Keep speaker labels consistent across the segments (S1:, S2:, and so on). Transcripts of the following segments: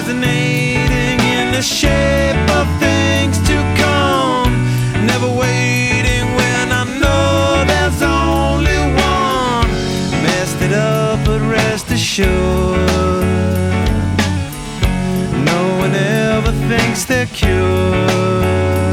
S1: resonating in the shape of things to come. Never waiting when I know there's only one. Messed it up, but rest assured, no one ever thinks they're cured.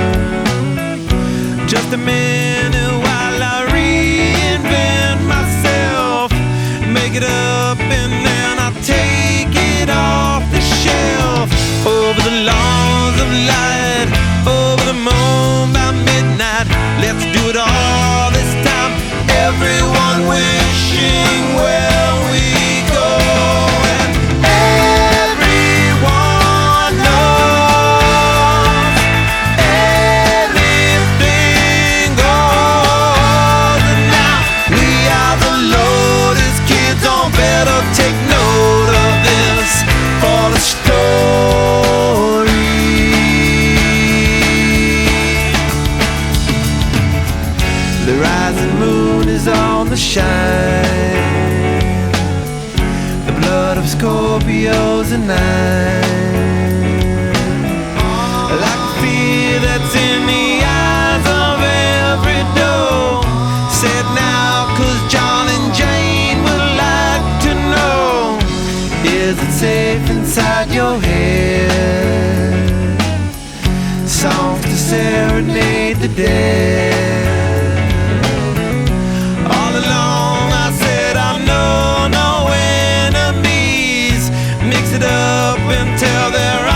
S1: Just a minute while I reinvent myself, make it up, and then I take it off the shelf. Over the lawns of light, over the moon by midnight. Let's do it all this time. Everyone wishing where we go, and everyone knows anything goes. And now we are the Lotus kids. On better take note of this for the story. The rising moon is on the shine, the blood of Scorpios and I like the fear that's in the eyes of every door. Say it now, 'cause John and Jane would like to know. Is it safe inside your head? Songs to serenade the dead. All along I said I know no enemies. Mix it up until they're